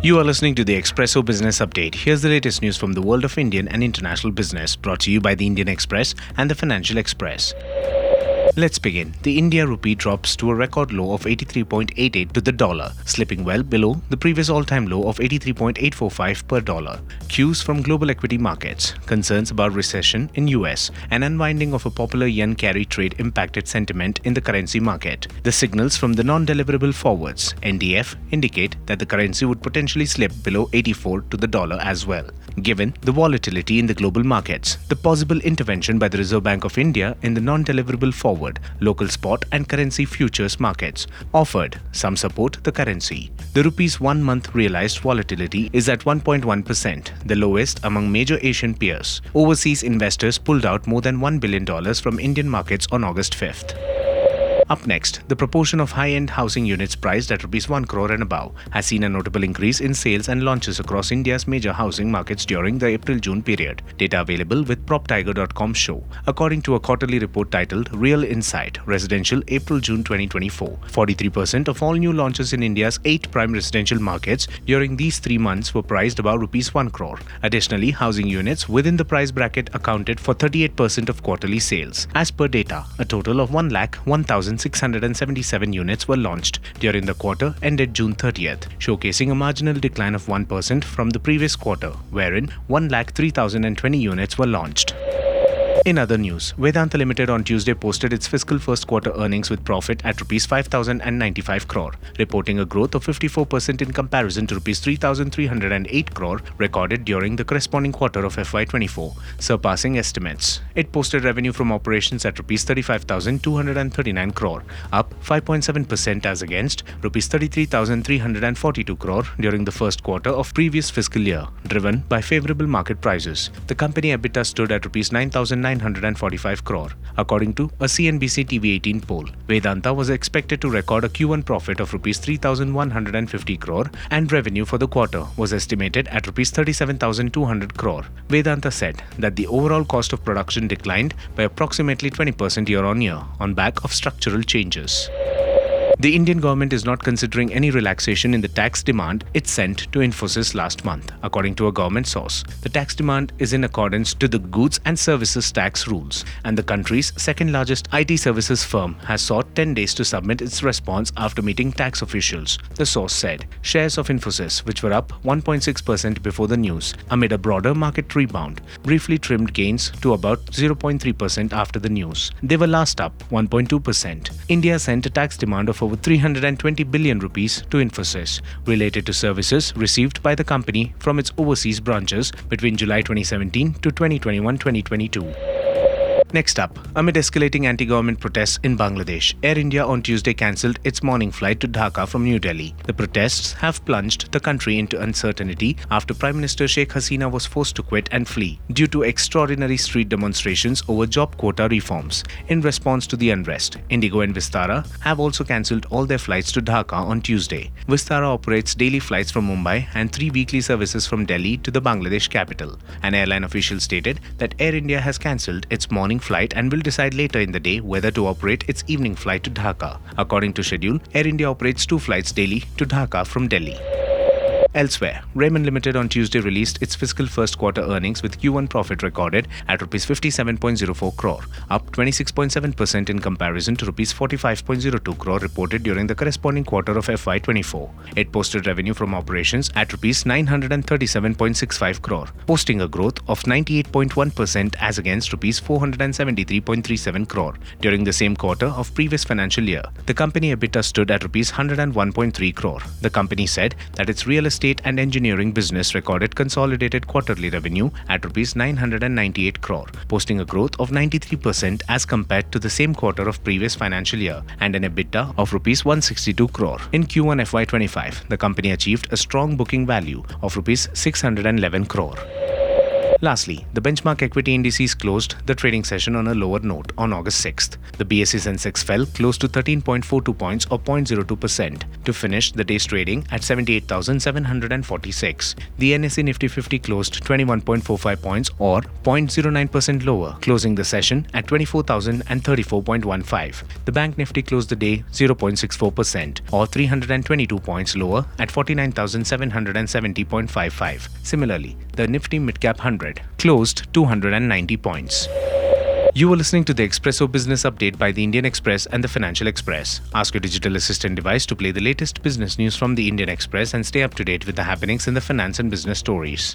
You are listening to the Expresso Business Update. Here's the latest news from the world of Indian and international business, brought to you by the Indian Express and the Financial Express. Let's begin. The India rupee drops to a record low of 83.88 to the dollar, slipping well below the previous all-time low of 83.845 per dollar. Cues from global equity markets, concerns about recession in US, and unwinding of a popular yen carry trade impacted sentiment in the currency market. The signals from the non-deliverable forwards, NDF, indicate that the currency would potentially slip below 84 to the dollar as well. Given the volatility in the global markets, the possible intervention by the Reserve Bank of India in the non-deliverable forward, local spot and currency futures markets offered some support the currency. The rupee's 1 month realized volatility is at 1.1%, the lowest among major Asian peers. Overseas investors pulled out more than $1 billion from Indian markets on August 5th. Up next, the proportion of high-end housing units priced at Rs 1 crore and above has seen a notable increase in sales and launches across India's major housing markets during the April-June period. Data available with PropTiger.com show. According to a quarterly report titled Real Insight, Residential April-June 2024, 43% of all new launches in India's 8 prime residential markets during these 3 months were priced above Rs 1 crore. Additionally, housing units within the price bracket accounted for 38% of quarterly sales. As per data, a total of 1,01,677 units were launched during the quarter ended June 30th, showcasing a marginal decline of 1% from the previous quarter, wherein 1,03,020 units were launched. In other news, Vedanta Limited on Tuesday posted its fiscal first quarter earnings with profit at Rs 5,095 crore, reporting a growth of 54% in comparison to Rs 3,308 crore recorded during the corresponding quarter of FY24, surpassing estimates. It posted revenue from operations at Rs 35,239 crore, up 5.7% as against Rs 33,342 crore during the first quarter of previous fiscal year, driven by favorable market prices. The company EBITDA stood at Rs 9,945 crore. According to a CNBC TV18 poll, Vedanta was expected to record a Q1 profit of Rs 3,150 crore and revenue for the quarter was estimated at Rs 37,200 crore. Vedanta said that the overall cost of production declined by approximately 20% year-on-year on back of structural changes. The Indian government is not considering any relaxation in the tax demand it sent to Infosys last month, according to a government source. The tax demand is in accordance to the Goods and Services Tax rules, and the country's second-largest IT services firm has sought 10 days to submit its response after meeting tax officials, the source said. Shares of Infosys, which were up 1.6% before the news, amid a broader market rebound, briefly trimmed gains to about 0.3% after the news. They were last up 1.2%. India sent a tax demand of over 320 billion rupees to Infosys, related to services received by the company from its overseas branches between July 2017 to 2021-2022. Next up, amid escalating anti-government protests in Bangladesh, Air India on Tuesday cancelled its morning flight to Dhaka from New Delhi. The protests have plunged the country into uncertainty after Prime Minister Sheikh Hasina was forced to quit and flee due to extraordinary street demonstrations over job quota reforms. In response to the unrest, Indigo and Vistara have also cancelled all their flights to Dhaka on Tuesday. Vistara operates daily flights from Mumbai and 3 weekly services from Delhi to the Bangladesh capital. An airline official stated that Air India has cancelled its morning flight and will decide later in the day whether to operate its evening flight to Dhaka. According to schedule, Air India operates 2 flights daily to Dhaka from Delhi. Elsewhere, Raymond Limited on Tuesday released its fiscal first quarter earnings with Q1 profit recorded at Rs 57.04 crore, up 26.7% in comparison to Rs 45.02 crore reported during the corresponding quarter of FY24. It posted revenue from operations at Rs 937.65 crore, posting a growth of 98.1% as against Rs 473.37 crore during the same quarter of previous financial year. The company EBITDA stood at Rs 101.3 crore. The company said that its real estate and engineering business recorded consolidated quarterly revenue at Rs 998 crore, posting a growth of 93% as compared to the same quarter of previous financial year, and an EBITDA of Rs 162 crore. In Q1 FY25, the company achieved a strong booking value of Rs 611 crore. Lastly, the benchmark equity indices closed the trading session on a lower note on August 6th. The BSE Sensex fell close to 13.42 points or 0.02% to finish the day's trading at 78,746. The NSE Nifty 50 closed 21.45 points or 0.09% lower, closing the session at 24,034.15. The Bank Nifty closed the day 0.64% or 322 points lower at 49,770.55. Similarly, the Nifty Midcap 100 closed 290 points. You are listening to the Expresso Business Update by the Indian Express and the Financial Express. Ask your digital assistant device to play the latest business news from the Indian Express and stay up to date with the happenings in the finance and business stories.